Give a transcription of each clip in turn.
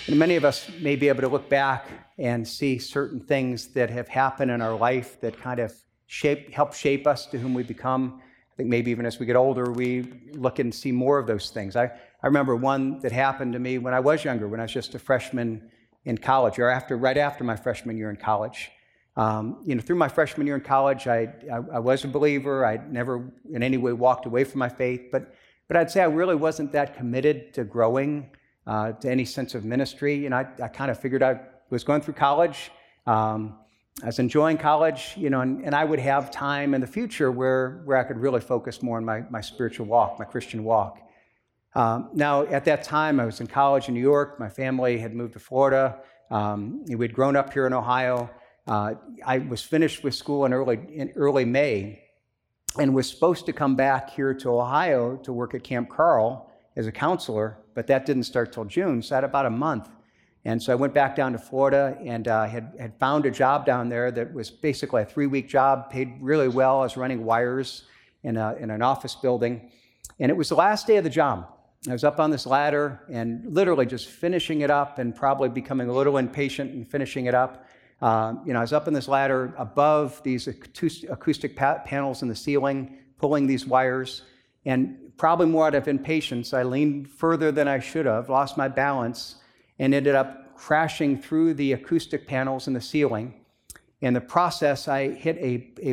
And many of us may be able to look back and see certain things that have happened in our life that kind of help shape us to whom we become. I think maybe even as we get older, we look and see more of those things. I remember one that happened to me when I was younger, when I was just a freshman in college, or right after my freshman year in college. Through my freshman year in college, I was a believer. I never in any way walked away from my faith, but I'd say I really wasn't that committed to growing to any sense of ministry. I kind of figured I was going through college. I was enjoying college, and I would have time in the future where I could really focus more on my spiritual walk, my Christian walk. Now, at that time, I was in college in New York. My family had moved to Florida. We'd grown up here in Ohio. I was finished with school in early May and was supposed to come back here to Ohio to work at Camp Carl as a counselor, but that didn't start till June, so I had about a month. And so I went back down to Florida and had found a job down there that was basically a 3-week job, paid really well. I was running wires in an office building. And it was the last day of the job. I was up on this ladder and literally just finishing it up and probably becoming a little impatient and finishing it up. I was up on this ladder above these acoustic panels in the ceiling, pulling these wires. And probably more out of impatience, I leaned further than I should have, lost my balance, and ended up crashing through the acoustic panels in the ceiling. In the process, I hit a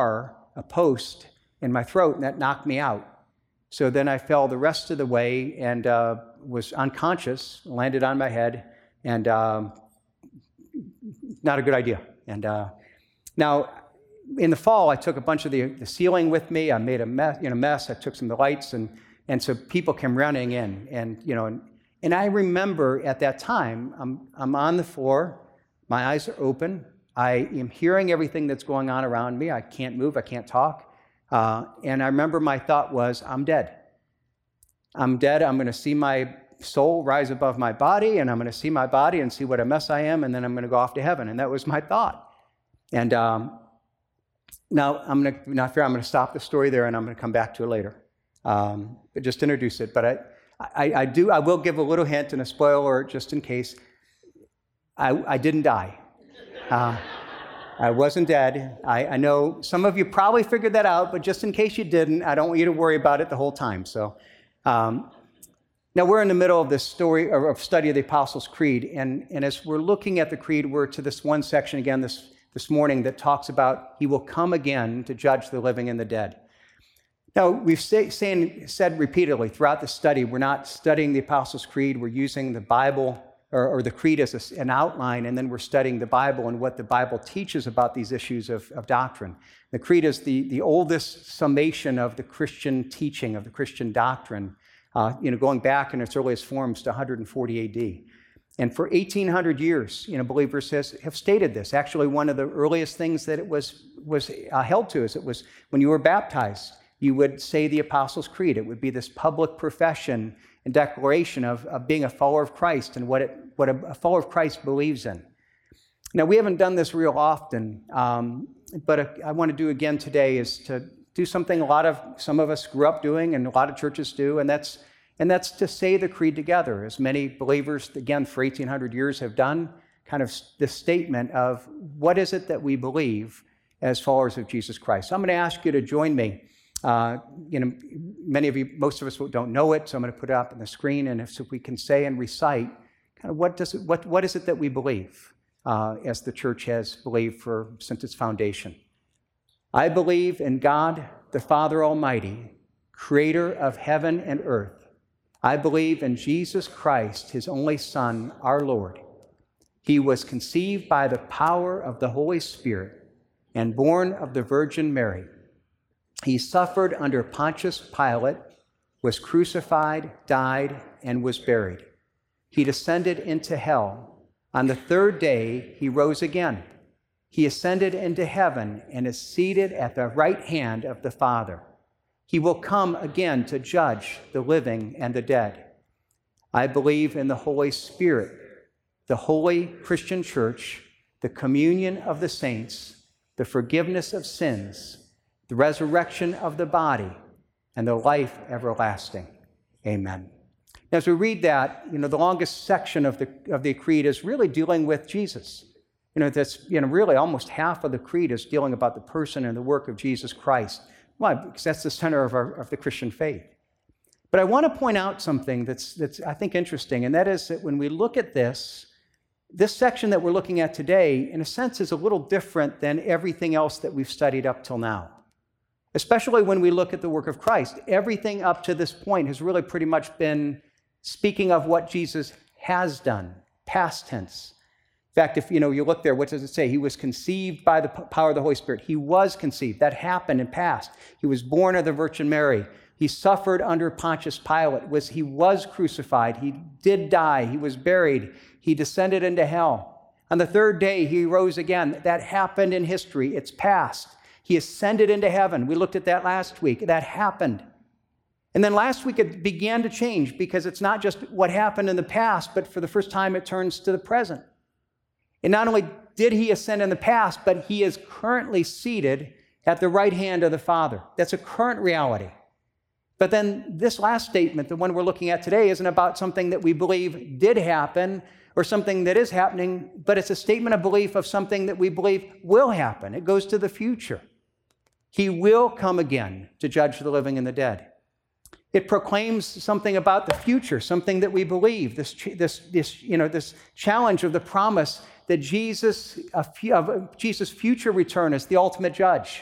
post in my throat, and that knocked me out. So then I fell the rest of the way and was unconscious, landed on my head, and not a good idea. And now, in the fall, I took a bunch of the ceiling with me. I made a mess. I took some of the lights, and so people came running in, and I remember at that time, I'm on the floor, my eyes are open, I am hearing everything that's going on around me. I can't move, I can't talk, and I remember my thought was, I'm dead. I'm dead. I'm going to see my soul rise above my body, and I'm going to see my body and see what a mess I am, and then I'm going to go off to heaven. And that was my thought. And now I'm going to stop the story there, and I'm going to come back to it later. But just introduce it. But I will give a little hint and a spoiler just in case. I didn't die. I wasn't dead. I know some of you probably figured that out, but just in case you didn't, I don't want you to worry about it the whole time. So now we're in the middle of this story of study of the Apostles' Creed, and as we're looking at the Creed, we're to this one section again this morning that talks about He will come again to judge the living and the dead. Now, we've said repeatedly throughout the study, we're not studying the Apostles' Creed. We're using the Bible or the Creed as an outline, and then we're studying the Bible and what the Bible teaches about these issues of doctrine. The Creed is the oldest summation of the Christian teaching, of the Christian doctrine, going back in its earliest forms to 140 A.D. And for 1,800 years, believers have stated this. Actually, one of the earliest things that it was held to is it was when you were baptized, you would say the Apostles' Creed. It would be this public profession and declaration of being a follower of Christ and what a follower of Christ believes in. Now, we haven't done this real often, but I want to do again today is to do something some of us grew up doing and a lot of churches do, and that's to say the Creed together, as many believers, again, for 1,800 years have done, kind of this statement of what is it that we believe as followers of Jesus Christ. So I'm going to ask you to join me. Many of you, most of us don't know it, so I'm going to put it up on the screen, and if we can say and recite kind of what is it that we believe as the church has believed since its foundation. I believe in God, the Father Almighty, creator of heaven and earth. I believe in Jesus Christ, his only Son, our Lord. He was conceived by the power of the Holy Spirit and born of the Virgin Mary. He suffered under Pontius Pilate, was crucified, died, and was buried. He descended into hell. On the third day, he rose again. He ascended into heaven and is seated at the right hand of the Father. He will come again to judge the living and the dead. I believe in the Holy Spirit, the holy Christian church, the communion of the saints, the forgiveness of sins, the resurrection of the body, and the life everlasting. Amen. As we read that, the longest section of the creed is really dealing with Jesus. That's really almost half of the creed is dealing about the person and the work of Jesus Christ. Why? Because that's the center of the Christian faith. But I want to point out something that's I think interesting, and that is that when we look at this section that we're looking at today, in a sense, is a little different than everything else that we've studied up till now. Especially when we look at the work of Christ. Everything up to this point has really pretty much been speaking of what Jesus has done, past tense. In fact, if you look there, what does it say? He was conceived by the power of the Holy Spirit. He was conceived. That happened in past. He was born of the Virgin Mary. He suffered under Pontius Pilate. He was crucified. He did die. He was buried. He descended into hell. On the third day, he rose again. That happened in history. It's past. He ascended into heaven. We looked at that last week. That happened. And then last week it began to change because it's not just what happened in the past, but for the first time it turns to the present. And not only did he ascend in the past, but he is currently seated at the right hand of the Father. That's a current reality. But then this last statement, the one we're looking at today, isn't about something that we believe did happen or something that is happening, but it's a statement of belief of something that we believe will happen. It goes to the future. He will come again to judge the living and the dead. It proclaims something about the future, something that we believe, this challenge of the promise that Jesus' future return is the ultimate judge.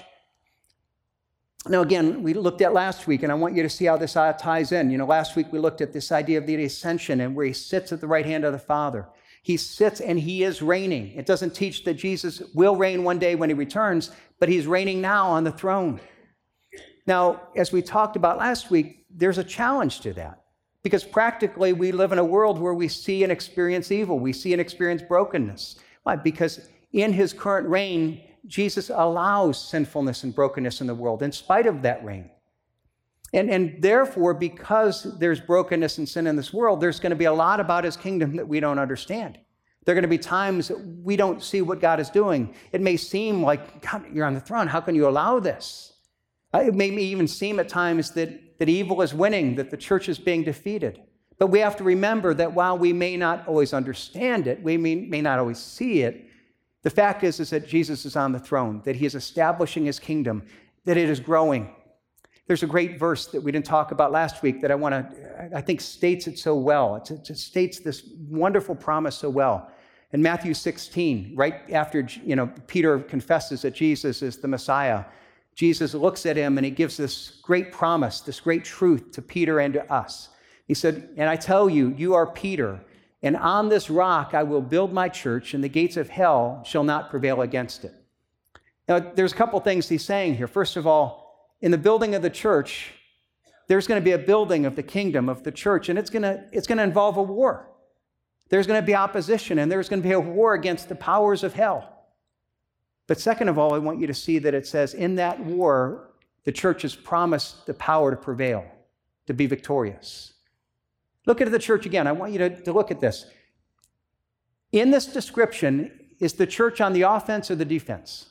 Now, again, we looked at last week, and I want you to see how this ties in. Last week we looked at this idea of the ascension and where he sits at the right hand of the Father. He sits and he is reigning. It doesn't teach that Jesus will reign one day when he returns, but he's reigning now on the throne. Now, as we talked about last week, there's a challenge to that because practically we live in a world where we see and experience evil. We see and experience brokenness. Why? Because in his current reign, Jesus allows sinfulness and brokenness in the world in spite of that reign. And therefore, because there's brokenness and sin in this world, there's going to be a lot about his kingdom that we don't understand. There are going to be times that we don't see what God is doing. It may seem like, God, you're on the throne. How can you allow this? It may even seem at times that evil is winning, that the church is being defeated. But we have to remember that while we may not always understand it, we may not always see it, the fact is that Jesus is on the throne, that he is establishing his kingdom, that it is growing. There's a great verse that we didn't talk about last week that I think states it so well. It states this wonderful promise so well. In Matthew 16, right after Peter confesses that Jesus is the Messiah, Jesus looks at him and he gives this great promise, this great truth to Peter and to us. He said, "And I tell you, you are Peter, and on this rock I will build my church, and the gates of hell shall not prevail against it." Now, there's a couple things he's saying here. First of all, in the building of the church, there's going to be a building of the kingdom of the church, and it's going to involve a war. There's going to be opposition, and there's going to be a war against the powers of hell. But second of all, I want you to see that it says in that war, the church is promised the power to prevail, to be victorious. Look at the church again. I want you to look at this. In this description, is the church on the offense or the defense?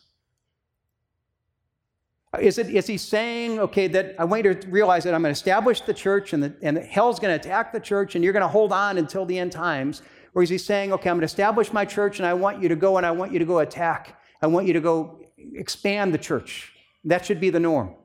Is he saying, okay, that I want you to realize that I'm going to establish the church and hell's going to attack the church and you're going to hold on until the end times? Or is he saying, okay, I'm going to establish my church and I want you to go attack. I want you to go expand the church. That should be the norm.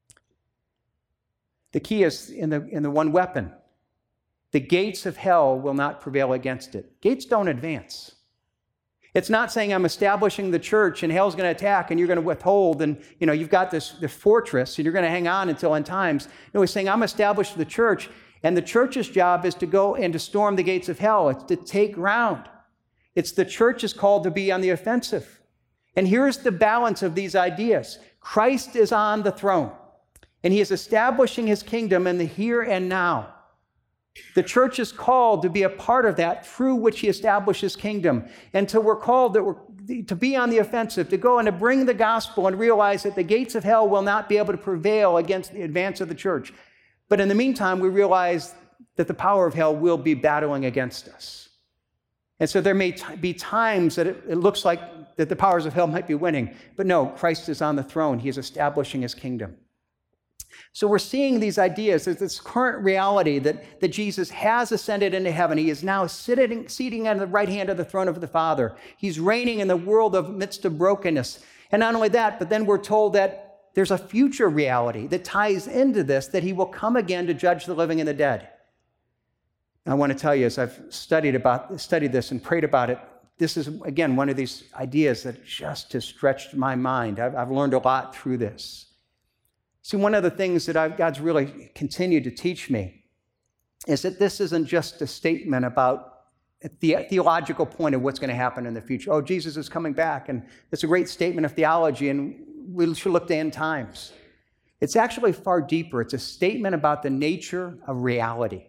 The key is in the one weapon. The gates of hell will not prevail against it. Gates don't advance. It's not saying I'm establishing the church and hell's going to attack and you're going to withhold and you've got this fortress and you're going to hang on until end times. No, he's saying I'm established the church and the church's job is to go and to storm the gates of hell. It's to take ground. It's the church is called to be on the offensive. And here's the balance of these ideas. Christ is on the throne and he is establishing his kingdom in the here and now. The church is called to be a part of that through which he establishes kingdom. And we're called to be on the offensive, to go and to bring the gospel and realize that the gates of hell will not be able to prevail against the advance of the church. But in the meantime, we realize that the power of hell will be battling against us. And so there may be times that it looks like that the powers of hell might be winning. But no, Christ is on the throne. He is establishing his kingdom. So we're seeing these ideas, there's this current reality that Jesus has ascended into heaven. He is now seating on the right hand of the throne of the Father. He's reigning in the world of midst of brokenness. And not only that, but then we're told that there's a future reality that ties into this, that he will come again to judge the living and the dead. I want to tell you, as I've studied this and prayed about it, this is, again, one of these ideas that just has stretched my mind. I've learned a lot through this. See, one of the things that God's really continued to teach me is that this isn't just a statement about the theological point of what's going to happen in the future. Oh, Jesus is coming back, and it's a great statement of theology, and we should look to end times. It's actually far deeper. It's a statement about the nature of reality.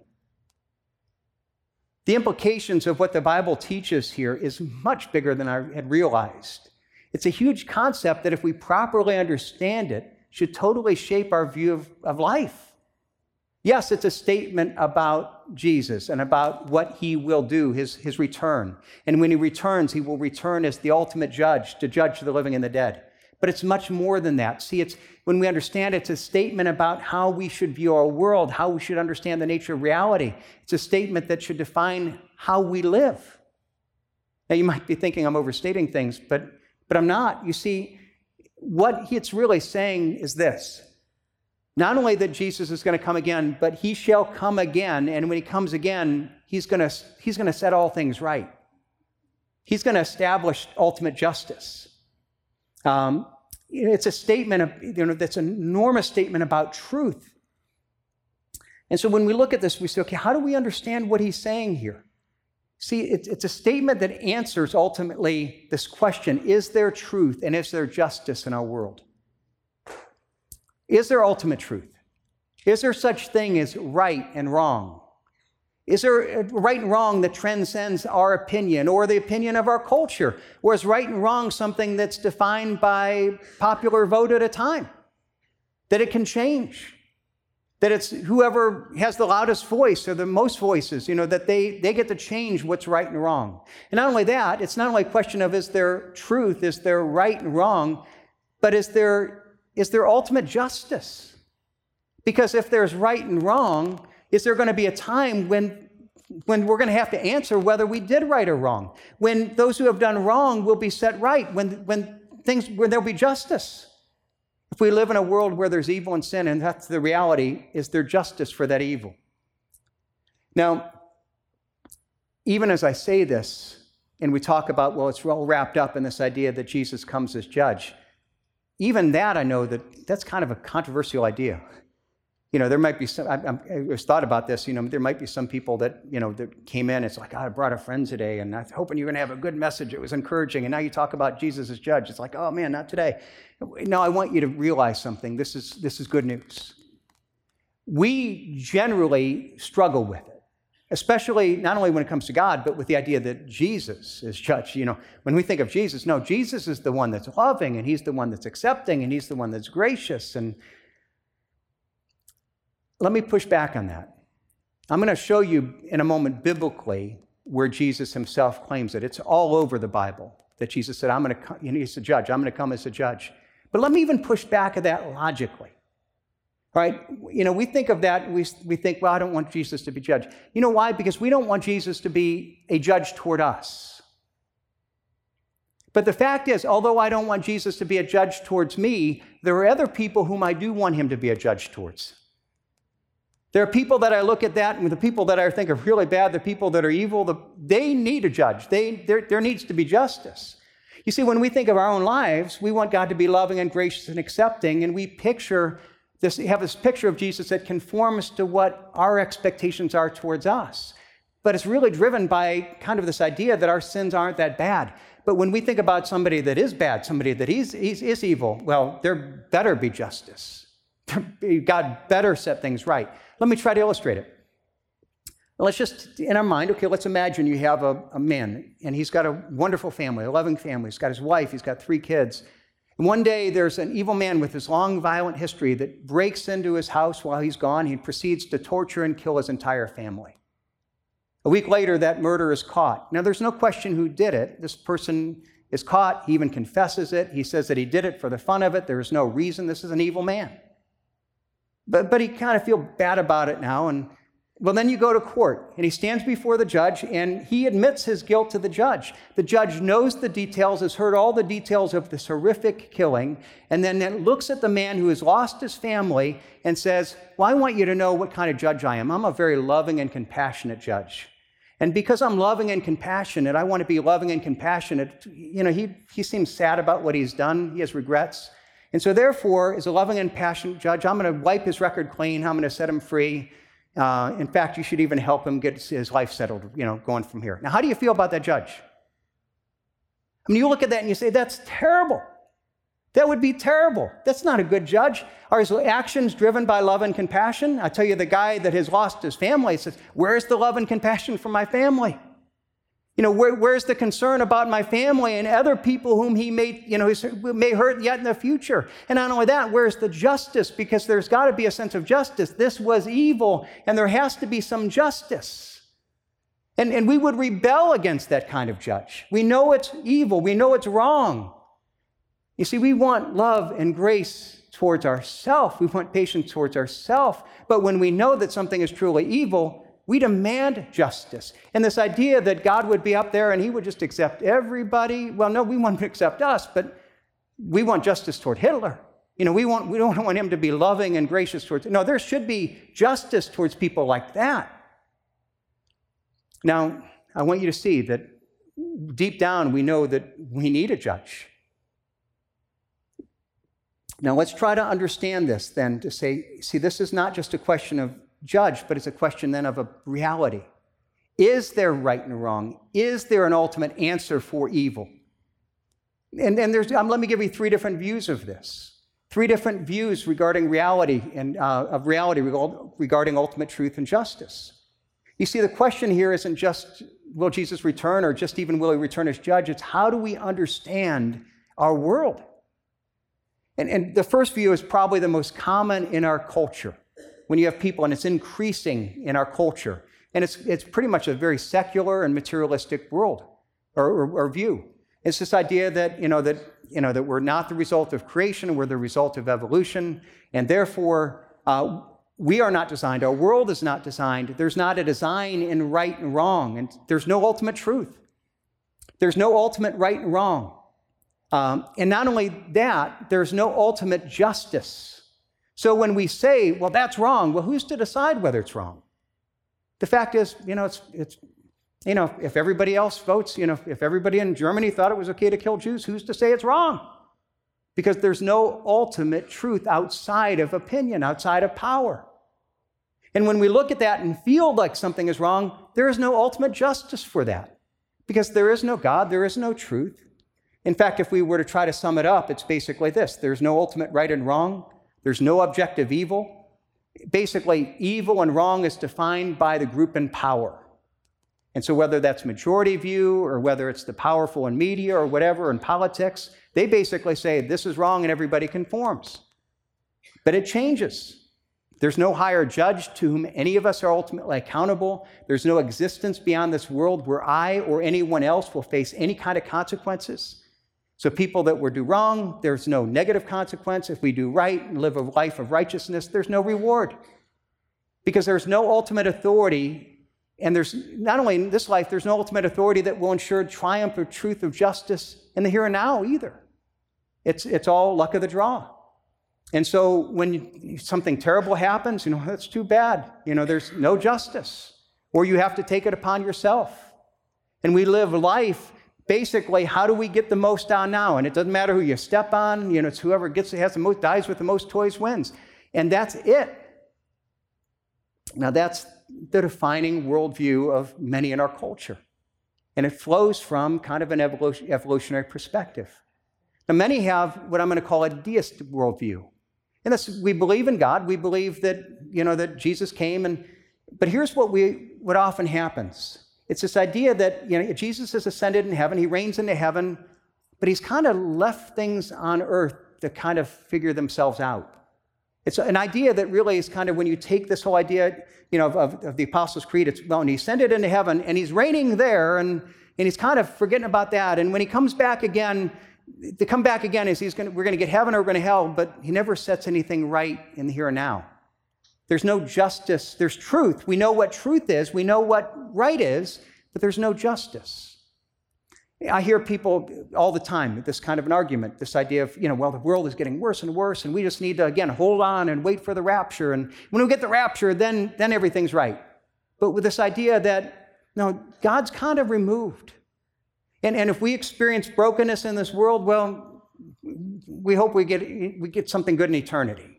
The implications of what the Bible teaches here is much bigger than I had realized. It's a huge concept that if we properly understand it, should totally shape our view of life. Yes, it's a statement about Jesus and about what he will do, his return. And when he returns, he will return as the ultimate judge to judge the living and the dead. But it's much more than that. See, when we understand it's a statement about how we should view our world, how we should understand the nature of reality. It's a statement that should define how we live. Now, you might be thinking I'm overstating things, but I'm not. You see, what it's really saying is this. Not only that Jesus is going to come again, but he shall come again. And when he comes again, he's going to set all things right. He's going to establish ultimate justice. It's a statement that's an enormous statement about truth. And so when we look at this, we say, okay, how do we understand what he's saying here? See, it's a statement that answers ultimately this question, is there truth and is there justice in our world? Is there ultimate truth? Is there such thing as right and wrong? Is there right and wrong that transcends our opinion or the opinion of our culture? Or is right and wrong something that's defined by popular vote at a time? That it can change? That it's whoever has the loudest voice or the most voices, that they get to change what's right and wrong. And not only that, it's not only a question of is there truth, is there right and wrong, but is there ultimate justice? Because if there's right and wrong, is there going to be a time when we're going to have to answer whether we did right or wrong? When those who have done wrong will be set right, when there'll be justice. If we live in a world where there's evil and sin, and that's the reality, is there justice for that evil? Now, even as I say this, and we talk about, well, it's all wrapped up in this idea that Jesus comes as judge, even that I know that's kind of a controversial idea. There might be some, I've thought about this, there might be some people that, that came in, it's like, I brought a friend today, and I'm hoping you're going to have a good message. It was encouraging, and now you talk about Jesus as judge. It's like, oh man, not today. No, I want you to realize something. This is good news. We generally struggle with it, especially not only when it comes to God, but with the idea that Jesus is judge. When we think of Jesus, no, Jesus is the one that's loving, and he's the one that's accepting, and he's the one that's gracious. And let me push back on that. I'm going to show you in a moment biblically where Jesus himself claims it. It's all over the Bible that Jesus said, he's a judge. I'm going to come as a judge. But let me even push back at that logically. Right? We think of that, we think, well, I don't want Jesus to be judge. You know why? Because we don't want Jesus to be a judge toward us. But the fact is, although I don't want Jesus to be a judge towards me, there are other people whom I do want him to be a judge towards. There are people that I look at that, and the people that I think are really bad, the people that are evil, they need a judge. There needs to be justice. You see, when we think of our own lives, we want God to be loving and gracious and accepting, and we have this picture of Jesus that conforms to what our expectations are towards us. But it's really driven by kind of this idea that our sins aren't that bad. But when we think about somebody that is bad, somebody that is evil, well, there better be justice. God better set things right. Let me try to illustrate it. Let's just, in our mind, okay, let's imagine you have a man, and he's got a wonderful family, a loving family. He's got his wife, he's got 3 kids. And one day, there's an evil man with this long, violent history that breaks into his house while he's gone. He proceeds to torture and kill his entire family. A week later, that murder is caught. Now, there's no question who did it. This person is caught. He even confesses it. He says that he did it for the fun of it. There is no reason. This is an evil man. But he kind of feels bad about it now. And well, then you go to court, and he stands before the judge, and he admits his guilt to the judge. The judge knows the details, has heard all the details of this horrific killing, and then looks at the man who has lost his family and says, well, I want you to know what kind of judge I am. I'm a very loving and compassionate judge. And because I'm loving and compassionate, I want to be loving and compassionate. He seems sad about what he's done. He has regrets. And so therefore, as a loving and passionate judge, I'm going to wipe his record clean. I'm going to set him free. In fact, you should even help him get his life settled, going from here. Now, how do you feel about that judge? I mean, you look at that and you say, that's terrible. That would be terrible. That's not a good judge. Are his actions driven by love and compassion? I tell you, the guy that has lost his family says, where's the love and compassion for my family? Where's the concern about my family and other people whom he may hurt yet in the future? And not only that, where's the justice? Because there's got to be a sense of justice. This was evil, and there has to be some justice. And we would rebel against that kind of judge. We know it's evil. We know it's wrong. You see, we want love and grace towards ourselves. We want patience towards ourselves. But when we know that something is truly evil, we demand justice. And this idea that God would be up there and he would just accept everybody, well, no, we want him to accept us, but we want justice toward Hitler. We don't want him to be loving and gracious towards, no, there should be justice towards people like that. Now, I want you to see that deep down we know that we need a judge. Now, let's try to understand this then to say, see, this is not just a question of judge, but it's a question then of a reality. Is there right and wrong? Is there an ultimate answer for evil? And let me give you three different views of this. Three different views regarding reality and of reality regarding ultimate truth and justice. You see, the question here isn't just, will Jesus return, or just even will he return as judge? It's how do we understand our world? And the first view is probably the most common in our culture. When you have people, and it's increasing in our culture, and it's pretty much a very secular and materialistic world or view. It's this idea that that we're not the result of creation, we're the result of evolution, and therefore we are not designed. Our world is not designed. There's not a design in right and wrong, and there's no ultimate truth. There's no ultimate right and wrong, and not only that, there's no ultimate justice. So when we say, well, that's wrong, well, who's to decide whether it's wrong? The fact is, if everybody else votes, if everybody in Germany thought it was okay to kill Jews, who's to say it's wrong? Because there's no ultimate truth outside of opinion, outside of power. And when we look at that and feel like something is wrong, there is no ultimate justice for that. Because there is no God, there is no truth. In fact, if we were to try to sum it up, it's basically this. There's no ultimate right and wrong. There's no objective evil. Basically, evil and wrong is defined by the group in power. And so whether that's majority view or whether it's the powerful in media or whatever in politics, they basically say this is wrong and everybody conforms. But it changes. There's no higher judge to whom any of us are ultimately accountable. There's no existence beyond this world where I or anyone else will face any kind of consequences. So people that do wrong, there's no negative consequence. If we do right and live a life of righteousness, there's no reward. Because there's no ultimate authority, and there's not only in this life, there's no ultimate authority that will ensure triumph of truth, of justice in the here and now either. It's all luck of the draw. And so when something terrible happens, that's too bad. There's no justice, or you have to take it upon yourself. And we live life basically, how do we get the most out now? And it doesn't matter who you step on, it's whoever has the most, dies with the most toys wins. And that's it. Now that's the defining worldview of many in our culture. And it flows from kind of an evolutionary perspective. Now many have what I'm going to call a deist worldview. And that's, we believe in God, we believe that, that Jesus came, but here's what often happens. It's this idea that Jesus has ascended in heaven, he reigns into heaven, but he's kind of left things on earth to kind of figure themselves out. It's an idea that really is kind of when you take this whole idea of the Apostles' Creed, it's, well, and he ascended into heaven and he's reigning there and he's kind of forgetting about that. And when he comes back again, is we're going to get heaven or we're going to hell, but he never sets anything right in the here and now. There's no justice. There's truth. We know what truth is. We know what right is, but there's no justice. I hear people all the time, this kind of an argument, this idea of, well, the world is getting worse and worse, and we just need to, again, hold on and wait for the rapture. And when we get the rapture, then everything's right. But with this idea that, no, God's kind of removed. And if we experience brokenness in this world, well, we hope we get something good in eternity.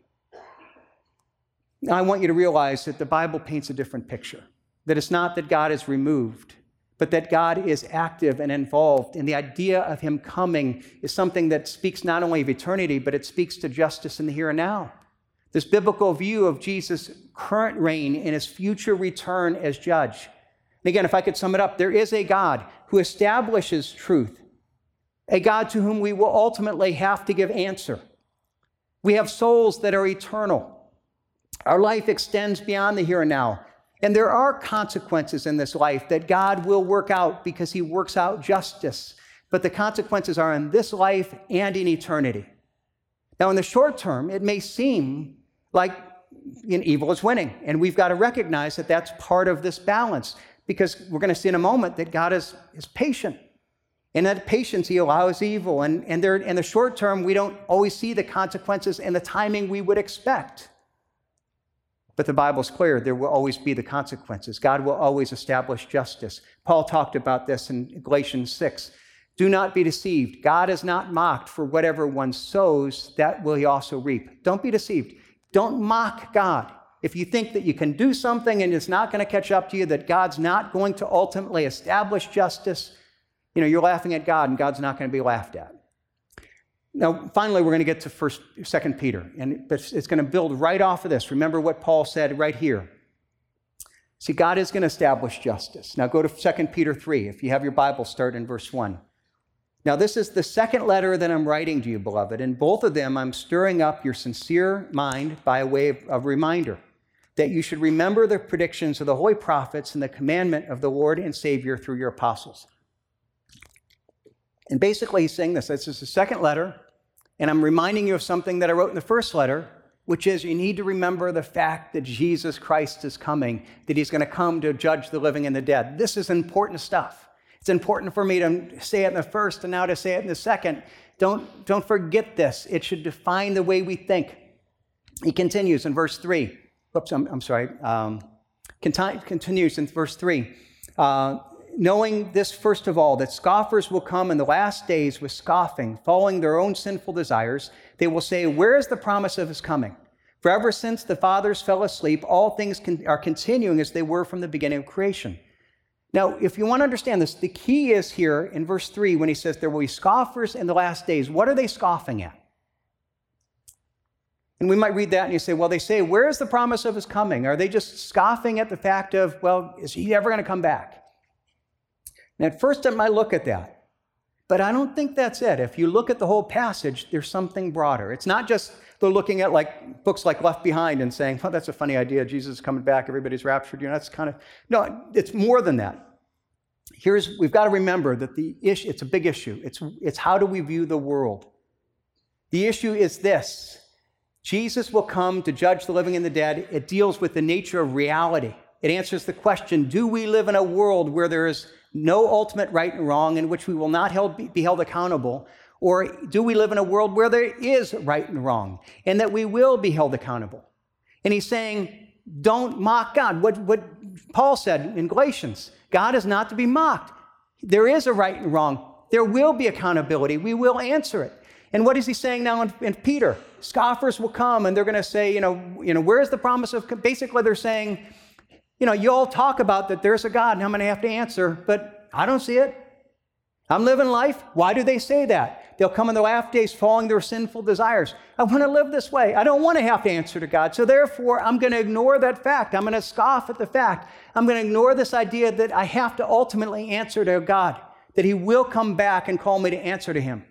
Now, I want you to realize that the Bible paints a different picture, that it's not that God is removed, but that God is active and involved. And the idea of him coming is something that speaks not only of eternity, but it speaks to justice in the here and now. This biblical view of Jesus' current reign and his future return as judge. And again, if I could sum it up, there is a God who establishes truth, a God to whom we will ultimately have to give answer. We have souls that are eternal. Our life extends beyond the here and now. And there are consequences in this life that God will work out because he works out justice. But the consequences are in this life and in eternity. Now, in the short term, it may seem like evil is winning. And we've got to recognize that that's part of this balance, because we're going to see in a moment that God is patient. In that patience, he allows evil. And in the short term, we don't always see the consequences in the timing we would expect. But the Bible's clear, there will always be the consequences. God will always establish justice. Paul talked about this in Galatians 6. Do not be deceived. God is not mocked, for whatever one sows, that will he also reap. Don't be deceived. Don't mock God. If you think that you can do something and it's not going to catch up to you, that God's not going to ultimately establish justice, you're laughing at God and God's not going to be laughed at. Now, finally, we're going to get to 2 Peter, and it's going to build right off of this. Remember what Paul said right here. See, God is going to establish justice. Now, go to 2 Peter 3. If you have your Bible, start in verse 1. Now, this is the second letter that I'm writing to you, beloved. In both of them, I'm stirring up your sincere mind by way of reminder that you should remember the predictions of the holy prophets and the commandment of the Lord and Savior through your apostles. And basically, he's saying this is the second letter, and I'm reminding you of something that I wrote in the first letter, which is you need to remember the fact that Jesus Christ is coming, that he's going to come to judge the living and the dead. This is important stuff. It's important for me to say it in the first and now to say it in the second. Don't forget this. It should define the way we think. He continues in verse 3. Continues in verse 3. Knowing this, first of all, that scoffers will come in the last days with scoffing, following their own sinful desires. They will say, where is the promise of his coming? For ever since the fathers fell asleep, all things are continuing as they were from the beginning of creation. Now, if you want to understand this, the key is here in verse 3 when he says there will be scoffers in the last days. What are they scoffing at? And we might read that and you say, well, they say, where is the promise of his coming? Are they just scoffing at the fact of, well, is he ever going to come back? And at first, I might look at that, but I don't think that's it. If you look at the whole passage, there's something broader. It's not just they're looking at like books like Left Behind and saying, well, that's a funny idea. Jesus is coming back. Everybody's raptured. That's kind of, no, it's more than that. We've got to remember that the issue, it's a big issue. It's how do we view the world? The issue is this. Jesus will come to judge the living and the dead. It deals with the nature of reality. It answers the question, do we live in a world where there is no ultimate right and wrong, in which we will not be held accountable? Or do we live in a world where there is right and wrong, and that we will be held accountable? And he's saying, don't mock God. What Paul said in Galatians, God is not to be mocked. There is a right and wrong. There will be accountability. We will answer it. And what is he saying now in Peter? Scoffers will come, and they're going to say, where's the promise of, basically they're saying, you all talk about that there's a God and I'm going to have to answer, but I don't see it. I'm living life. Why do they say that? They'll come in the last days following their sinful desires. I want to live this way. I don't want to have to answer to God. So therefore, I'm going to ignore that fact. I'm going to scoff at the fact. I'm going to ignore this idea that I have to ultimately answer to God, that he will come back and call me to answer to him.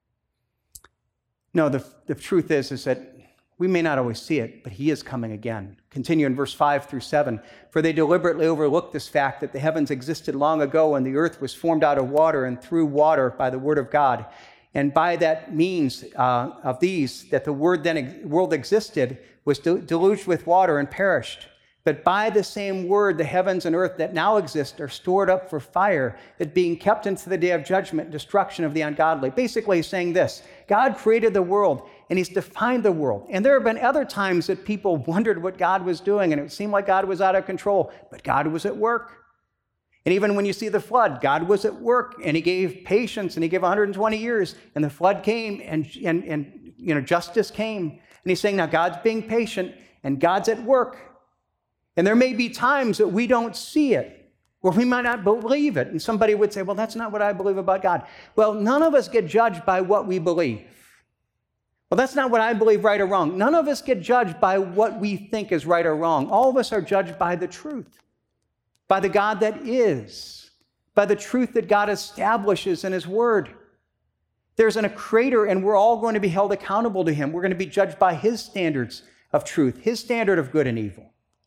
No, the truth is that we may not always see it, but he is coming again. Continue in verse 5 through 7. For they deliberately overlooked this fact that the heavens existed long ago and the earth was formed out of water and through water by the word of God, And by that means of these, that the world existed, was deluged with water and perished. But by the same word, the heavens and earth that now exist are stored up for fire, that being kept into the day of judgment, destruction of the ungodly. Basically, he's saying this: God created the world, and he's defined the world. And there have been other times that people wondered what God was doing, and it seemed like God was out of control, but God was at work. And even when you see the flood, God was at work, and he gave patience, and he gave 120 years, and the flood came, and justice came. And he's saying, now God's being patient, and God's at work. And there may be times that we don't see it, or we might not believe it. And somebody would say, well, that's not what I believe about God. Well, none of us get judged by what we believe. Well, that's not what I believe, right or wrong. None of us get judged by what we think is right or wrong. All of us are judged by the truth, by the God that is, by the truth that God establishes in his word. There's a creator, and we're all going to be held accountable to him. We're going to be judged by his standards of truth, his standard of good and evil.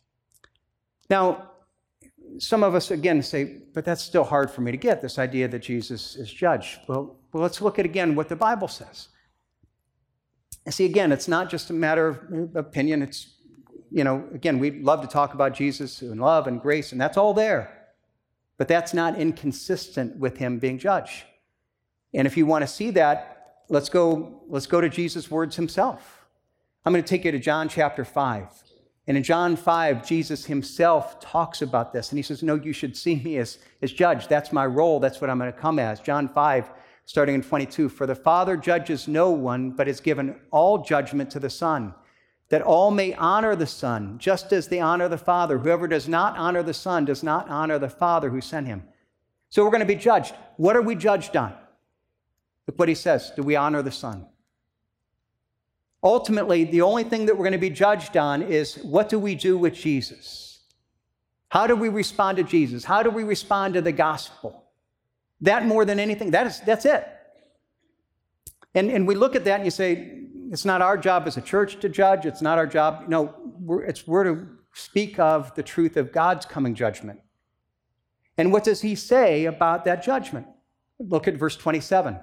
Now, some of us, again, say, but that's still hard for me to get, this idea that Jesus is judge. Well, let's look at, again, what the Bible says. See, again, it's not just a matter of opinion. It's, again, we love to talk about Jesus and love and grace, and that's all there. But that's not inconsistent with him being judge. And if you want to see that, let's go to Jesus' words himself. I'm going to take you to John chapter 5. And in John 5, Jesus himself talks about this. And he says, no, you should see me as judge. That's my role. That's what I'm going to come as. John 5, starting in 22. For the Father judges no one, but has given all judgment to the Son, that all may honor the Son, just as they honor the Father. Whoever does not honor the Son does not honor the Father who sent him. So we're going to be judged. What are we judged on? Look what he says. Do we honor the Son? Ultimately, the only thing that we're going to be judged on is, what do we do with Jesus? How do we respond to Jesus? How do we respond to the gospel? That more than anything, that's it. And we look at that and you say, it's not our job as a church to judge. It's not our job. No, we're to speak of the truth of God's coming judgment. And what does he say about that judgment? Look at verse 27.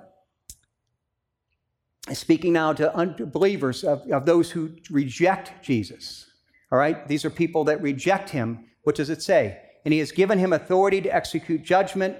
Speaking now to unbelievers, of those who reject Jesus. All right? These are people that reject him. What does it say? And he has given him authority to execute judgment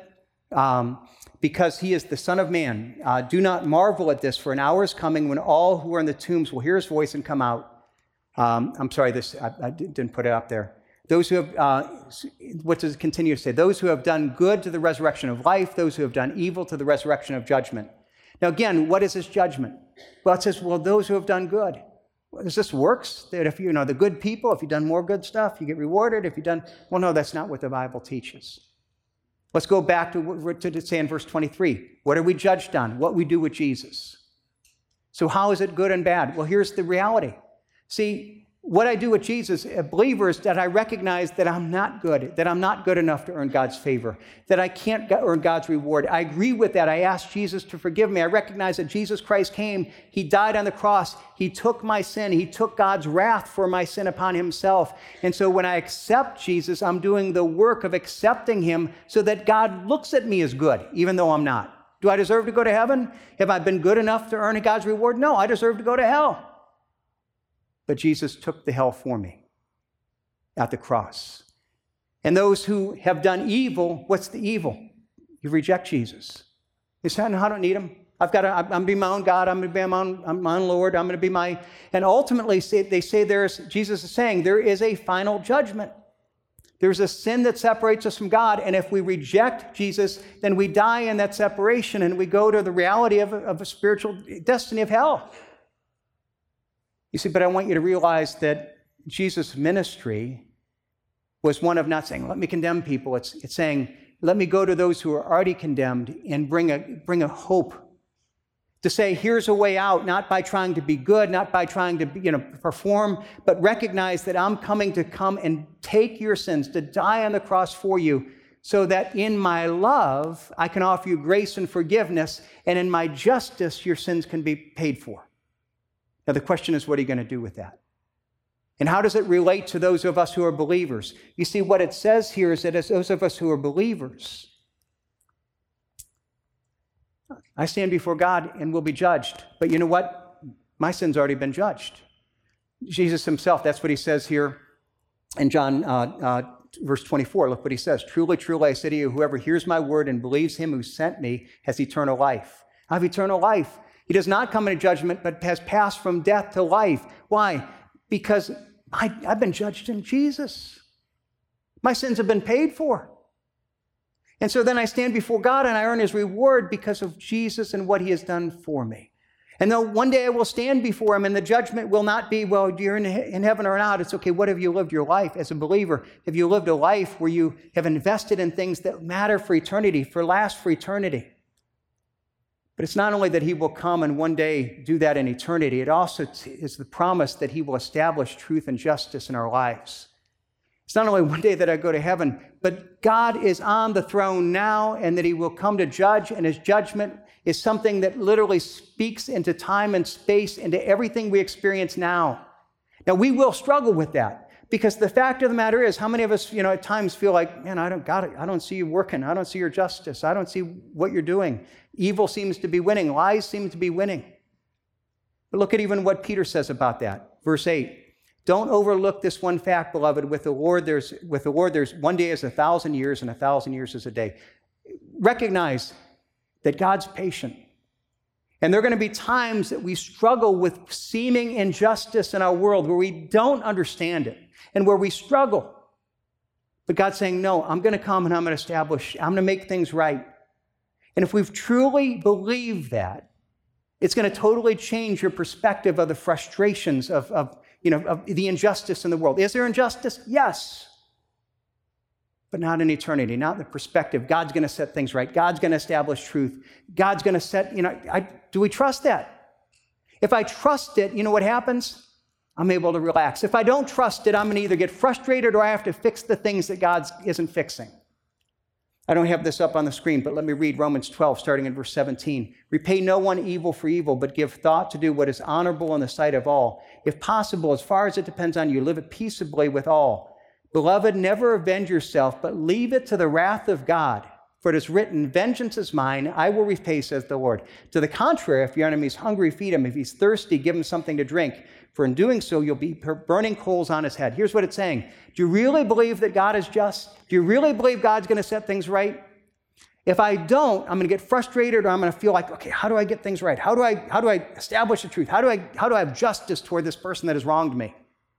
because he is the Son of Man. Do not marvel at this, for an hour is coming when all who are in the tombs will hear his voice and come out. I'm sorry, I didn't put it up there. Those who have, what does it continue to say? Those who have done good to the resurrection of life, those who have done evil to the resurrection of judgment. Now, again, what is this judgment? Well, it says, well, those who have done good. Well, is this works? That if the good people, if you've done more good stuff, you get rewarded. If you've done, well, no, that's not what the Bible teaches. Let's go back to what to say in verse 23. What are we judged on? What we do with Jesus. So how is it good and bad? Well, here's the reality. See, what I do with Jesus, a believer, is that I recognize that I'm not good, that I'm not good enough to earn God's favor, that I can't earn God's reward. I agree with that. I ask Jesus to forgive me. I recognize that Jesus Christ came. He died on the cross. He took my sin. He took God's wrath for my sin upon himself. And so when I accept Jesus, I'm doing the work of accepting him so that God looks at me as good, even though I'm not. Do I deserve to go to heaven? Have I been good enough to earn God's reward? No, I deserve to go to hell. But Jesus took the hell for me at the cross. And those who have done evil, what's the evil? You reject Jesus. You say, no, I don't need him. I'm going to be my own God. I'm going to be my own Lord. I'm going to be my... And ultimately, Jesus is saying there is a final judgment. There's a sin that separates us from God. And if we reject Jesus, then we die in that separation and we go to the reality of a spiritual destiny of hell. You see, but I want you to realize that Jesus' ministry was one of not saying, let me condemn people. It's saying, let me go to those who are already condemned and bring a hope. To say, here's a way out, not by trying to be good, not by trying to perform, but recognize that I'm coming to come and take your sins, to die on the cross for you, so that in my love, I can offer you grace and forgiveness, and in my justice, your sins can be paid for. Now, the question is, what are you going to do with that? And how does it relate to those of us who are believers? You see, what it says here is that as those of us who are believers, I stand before God and will be judged. But you know what? My sin's already been judged. Jesus himself, that's what he says here in John verse 24. Look what he says. Truly, truly, I say to you, whoever hears my word and believes him who sent me has eternal life. I have eternal life. He does not come into judgment, but has passed from death to life. Why? Because I've been judged in Jesus. My sins have been paid for. And so then I stand before God and I earn his reward because of Jesus and what he has done for me. And though one day I will stand before him and the judgment will not be, well, you're in heaven or not. It's okay, what have you lived your life as a believer? Have you lived a life where you have invested in things that matter for eternity, last for eternity? But it's not only that he will come and one day do that in eternity, it also is the promise that he will establish truth and justice in our lives. It's not only one day that I go to heaven, but God is on the throne now and that he will come to judge, and his judgment is something that literally speaks into time and space, into everything we experience now. Now, we will struggle with that because the fact of the matter is, how many of us, at times feel like, man, I don't see you working. I don't see your justice. I don't see what you're doing. Evil seems to be winning. Lies seem to be winning. But look at even what Peter says about that. Verse 8. Don't overlook this one fact, beloved. With the Lord, there's one day is 1,000 years, and 1,000 years is a day. Recognize that God's patient. And there are going to be times that we struggle with seeming injustice in our world, where we don't understand it, and where we struggle. But God's saying, no, I'm going to come and I'm going to make things right. And if we've truly believed that, it's going to totally change your perspective of the frustrations of the injustice in the world. Is there injustice? Yes. But not in eternity, not in the perspective. God's going to set things right. God's going to establish truth. God's going to set, do we trust that? If I trust it, you know what happens? I'm able to relax. If I don't trust it, I'm going to either get frustrated or I have to fix the things that God isn't fixing. I don't have this up on the screen, but let me read Romans 12, starting in verse 17. Repay no one evil for evil, but give thought to do what is honorable in the sight of all. If possible, as far as it depends on you, live it peaceably with all. Beloved, never avenge yourself, but leave it to the wrath of God. For it is written, vengeance is mine, I will repay, says the Lord. To the contrary, if your enemy is hungry, feed him. If he's thirsty, give him something to drink. For in doing so, you'll be burning coals on his head. Here's what it's saying. Do you really believe that God is just? Do you really believe God's going to set things right? If I don't, I'm going to get frustrated, or I'm going to feel like, okay, how do I get things right? How do I establish the truth? How do I have justice toward this person that has wronged me?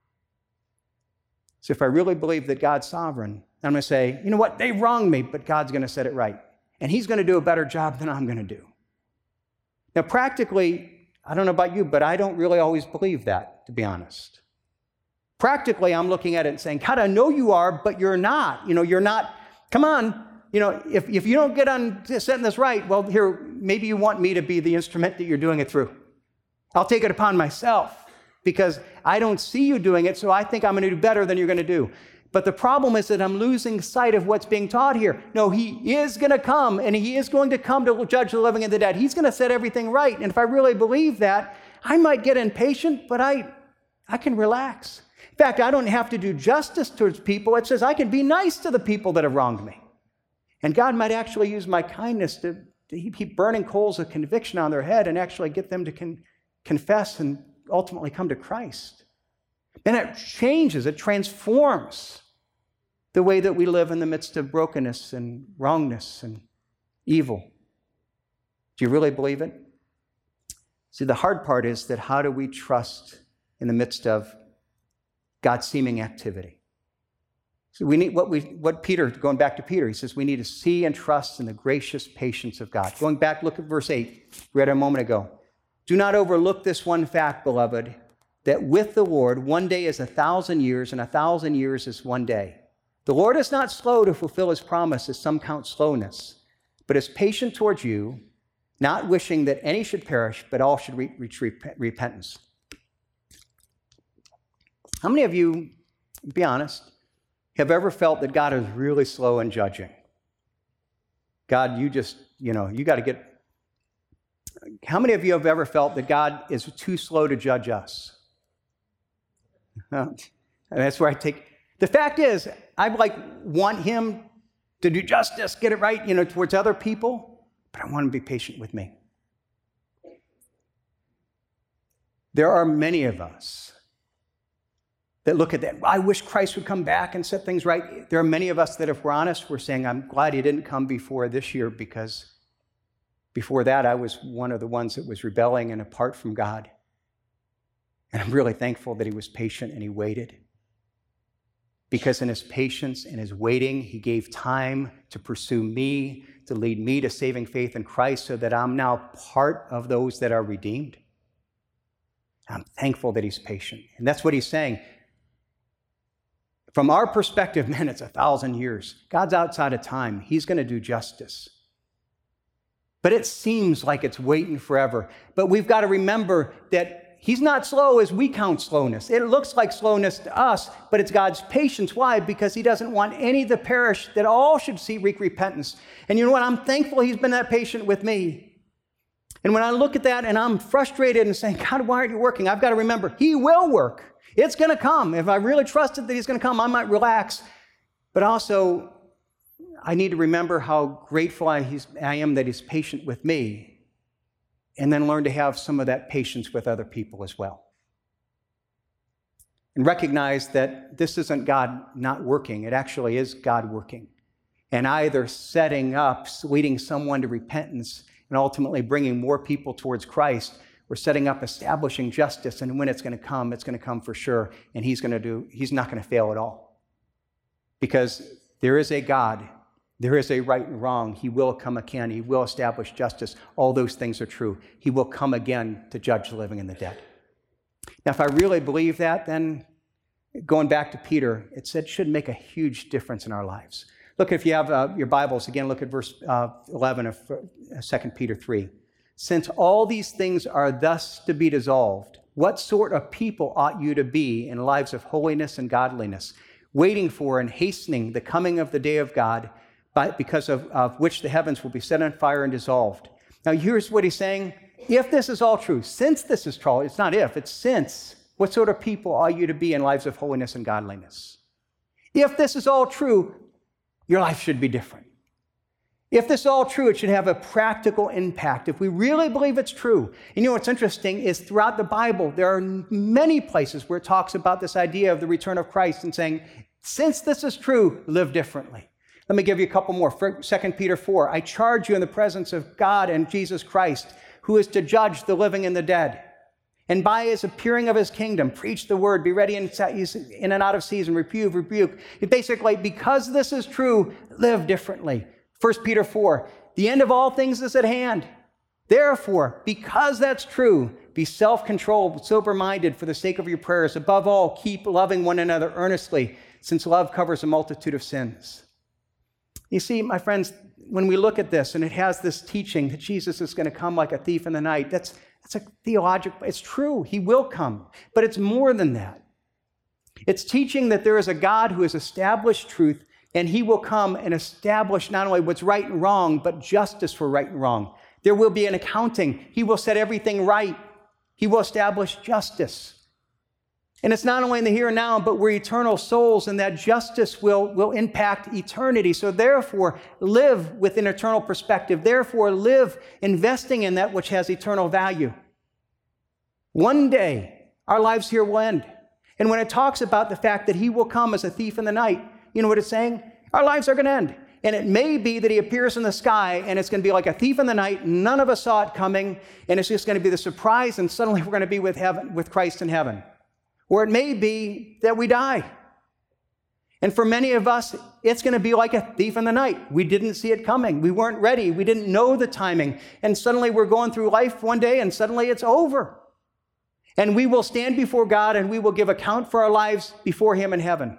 So if I really believe that God's sovereign, I'm going to say, you know what? They wronged me, but God's going to set it right. And he's going to do a better job than I'm going to do. Now, practically, I don't know about you, but I don't really always believe that, to be honest. Practically, I'm looking at it and saying, God, I know you are, but you're not. You're not. Come on. If you don't get on setting this right, well, here, maybe you want me to be the instrument that you're doing it through. I'll take it upon myself because I don't see you doing it, so I think I'm going to do better than you're going to do. But the problem is that I'm losing sight of what's being taught here. No, he is going to come, and he is going to come to judge the living and the dead. He's going to set everything right. And if I really believe that, I might get impatient, but I can relax. In fact, I don't have to do justice towards people. It says I can be nice to the people that have wronged me. And God might actually use my kindness to heap burning coals of conviction on their head and actually get them to confess and ultimately come to Christ. And it changes, it transforms the way that we live in the midst of brokenness and wrongness and evil. Do you really believe it? See, the hard part is that how do we trust in the midst of God's seeming activity? So we need what Peter, going back to Peter, he says we need to see and trust in the gracious patience of God. Going back, look at verse 8, we read a moment ago. Do not overlook this one fact, beloved, that with the Lord, one day is 1,000 years, and 1,000 years is one day. The Lord is not slow to fulfill his promise, as some count slowness, but is patient towards you, not wishing that any should perish, but all should reach repentance. How many of you, be honest, have ever felt that God is really slow in judging? God, you just, you got to get... How many of you have ever felt that God is too slow to judge us? And that's where I take... The fact is, I want him to do justice, get it right, towards other people, but but I want him to be patient with me. There are many of us that look at that. I wish Christ would come back and set things right. There are many of us that, if we're honest, we're saying, I'm glad he didn't come before this year, because before that, I was one of the ones that was rebelling and apart from God. And I'm really thankful that he was patient and he waited. Because in his patience and his waiting, he gave time to pursue me, to lead me to saving faith in Christ, so that I'm now part of those that are redeemed. I'm thankful that he's patient. And that's what he's saying. From our perspective, man, it's 1,000 years. God's outside of time. He's going to do justice. But it seems like it's waiting forever. But we've got to remember that he's not slow as we count slowness. It looks like slowness to us, but it's God's patience. Why? Because he doesn't want any to perish, that all should seek repentance. And you know what? I'm thankful he's been that patient with me. And when I look at that and I'm frustrated and saying, God, why aren't you working? I've got to remember, he will work. It's going to come. If I really trusted that he's going to come, I might relax. But also, I need to remember how grateful I am that he's patient with me, and then learn to have some of that patience with other people as well. And recognize that this isn't God not working. It actually is God working. And either setting up, leading someone to repentance, and ultimately bringing more people towards Christ, or setting up, establishing justice. And when it's going to come for sure. And he's not going to fail at all. Because there is a God. There is a right and wrong. He will come again. He will establish justice. All those things are true. He will come again to judge the living and the dead. Now, if I really believe that, then going back to Peter, it said should make a huge difference in our lives. Look, if you have your Bibles, again, look at verse 11 of 2 Peter 3. Since all these things are thus to be dissolved, what sort of people ought you to be in lives of holiness and godliness, waiting for and hastening the coming of the day of God, because of which the heavens will be set on fire and dissolved? Now, here's what he's saying. If this is all true, since this is true, it's not if, it's since, what sort of people ought you to be in lives of holiness and godliness? If this is all true, your life should be different. If this is all true, it should have a practical impact. If we really believe it's true. And you know what's interesting is throughout the Bible, there are many places where it talks about this idea of the return of Christ and saying, since this is true, live differently. Let me give you a couple more. 2 Peter 4, I charge you in the presence of God and Jesus Christ, who is to judge the living and the dead. And by his appearing of his kingdom, preach the word, be ready in and out of season, rebuke. Basically, because this is true, live differently. 1 Peter 4, the end of all things is at hand. Therefore, because that's true, be self-controlled, sober-minded for the sake of your prayers. Above all, keep loving one another earnestly, since love covers a multitude of sins. You see, my friends, when we look at this, and it has this teaching that Jesus is going to come like a thief in the night, that's a theological, it's true, he will come, but it's more than that. It's teaching that there is a God who has established truth, and he will come and establish not only what's right and wrong, but justice for right and wrong. There will be an accounting. He will set everything right. He will establish justice. And it's not only in the here and now, but we're eternal souls, and that justice will impact eternity. So therefore, live with an eternal perspective. Therefore, live investing in that which has eternal value. One day, our lives here will end. And when it talks about the fact that he will come as a thief in the night, you know what it's saying? Our lives are going to end. And it may be that he appears in the sky, and it's going to be like a thief in the night. None of us saw it coming, and it's just going to be the surprise, and suddenly we're going to be with Christ in heaven. Or it may be that we die. And for many of us, it's going to be like a thief in the night. We didn't see it coming. We weren't ready. We didn't know the timing. And suddenly we're going through life one day, and suddenly it's over. And we will stand before God, and we will give account for our lives before him in heaven.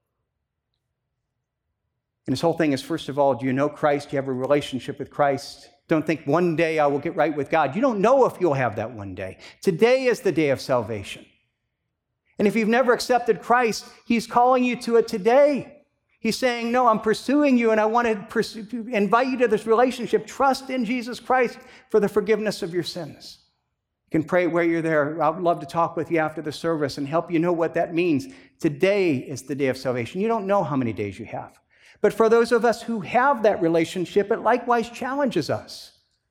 And this whole thing is, first of all, do you know Christ? Do you have a relationship with Christ? Don't think one day I will get right with God. You don't know if you'll have that one day. Today is the day of salvation. And if you've never accepted Christ, he's calling you to it today. He's saying, no, I'm pursuing you, and I want to invite you to this relationship. Trust in Jesus Christ for the forgiveness of your sins. You can pray where you're there. I would love to talk with you after the service and help you know what that means. Today is the day of salvation. You don't know how many days you have. But for those of us who have that relationship, it likewise challenges us.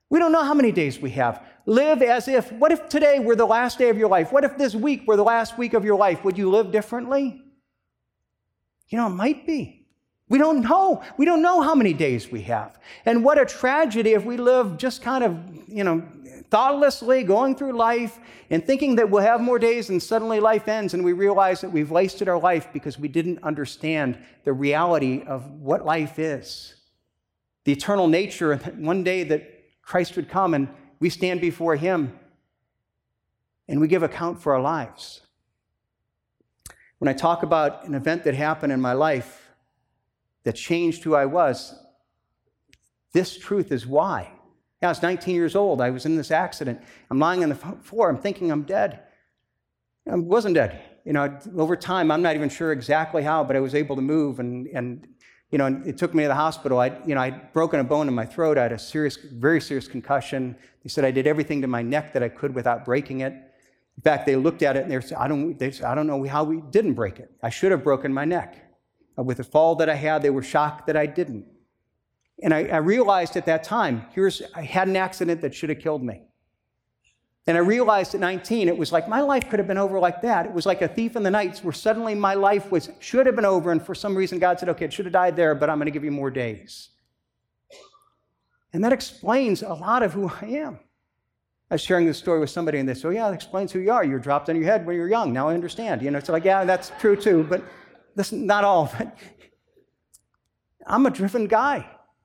We don't know how many days we have. Live as if, what if today were the last day of your life? What if this week were the last week of your life? Would you live differently? It might be. We don't know. We don't know how many days we have. And what a tragedy if we live just kind of, thoughtlessly going through life and thinking that we'll have more days and suddenly life ends and we realize that we've wasted our life because we didn't understand the reality of what life is. The eternal nature, and one day that Christ would come and we stand before him and we give account for our lives. When I talk about an event that happened in my life that changed who I was, this truth is why. I was 19 years old. I was in this accident. I'm lying on the floor. I'm thinking I'm dead. I wasn't dead. Over time, I'm not even sure exactly how, but I was able to move. And it took me to the hospital. I'd broken a bone in my throat. I had a very serious concussion. They said I did everything to my neck that I could without breaking it. In fact, they looked at it and they said, I don't know how we didn't break it. I should have broken my neck. With the fall that I had, they were shocked that I didn't. And I realized at that time, I had an accident that should have killed me. And I realized at 19, it was like my life could have been over like that. It was like a thief in the night where suddenly my life should have been over, and for some reason God said, okay, it should have died there, but I'm going to give you more days. And that explains a lot of who I am. I was sharing this story with somebody, and they said, that explains who you are. You were dropped on your head when you were young. Now I understand. It's like, yeah, that's true too, but listen, not all of it. I'm a driven guy.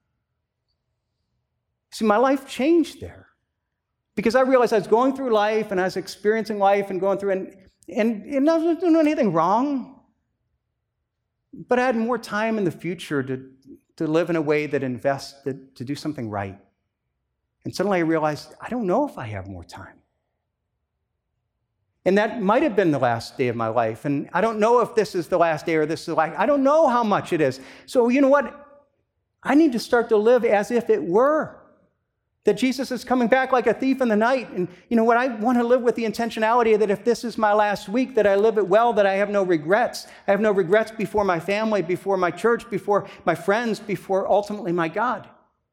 See, my life changed there because I realized I was going through life and I was experiencing life and going through and I wasn't doing anything wrong, but I had more time in the future to live in a way that invested to do something right. And suddenly I realized, I don't know if I have more time. And that might have been the last day of my life. And I don't know if this is the last day or this is the last. I don't know how much it is. So you know what? I need to start to live as if it were. That Jesus is coming back like a thief in the night. And you know what? I want to live with the intentionality that if this is my last week, that I live it well, that I have no regrets. I have no regrets before my family, before my church, before my friends, before ultimately my God.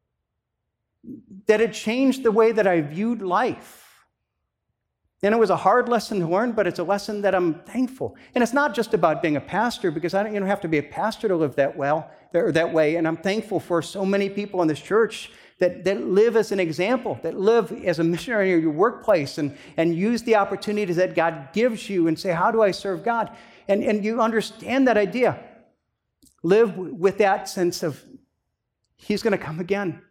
That it changed the way that I viewed life. And it was a hard lesson to learn, but it's a lesson that I'm thankful. And it's not just about being a pastor, because you don't have to be a pastor to live that way. And I'm thankful for so many people in this church that live as an example, that live as a missionary in your workplace and use the opportunities that God gives you and say, how do I serve God? And you understand that idea. Live with that sense of he's going to come again.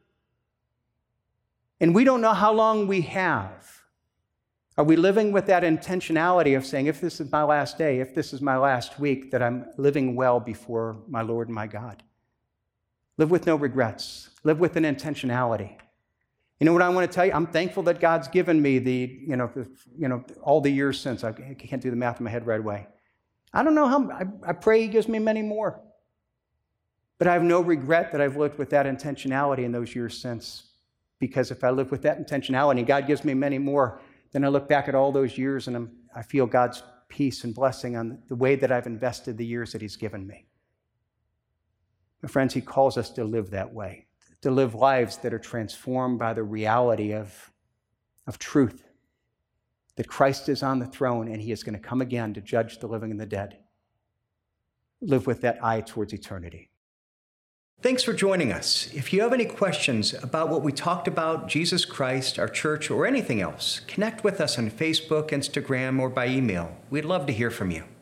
And we don't know how long we have. Are we living with that intentionality of saying, if this is my last day, if this is my last week, that I'm living well before my Lord and my God? Live with no regrets. Live with an intentionality. You know what I want to tell you? I'm thankful that God's given me all the years since. I can't do the math in my head right away. I don't know how. I pray He gives me many more. But I have no regret that I've lived with that intentionality in those years since. Because if I live with that intentionality, and God gives me many more, then I look back at all those years and I feel God's peace and blessing on the way that I've invested the years that He's given me. My friends, He calls us to live that way, to live lives that are transformed by the reality of truth, that Christ is on the throne and He is going to come again to judge the living and the dead. Live with that eye towards eternity. Thanks for joining us. If you have any questions about what we talked about, Jesus Christ, our church, or anything else, connect with us on Facebook, Instagram, or by email. We'd love to hear from you.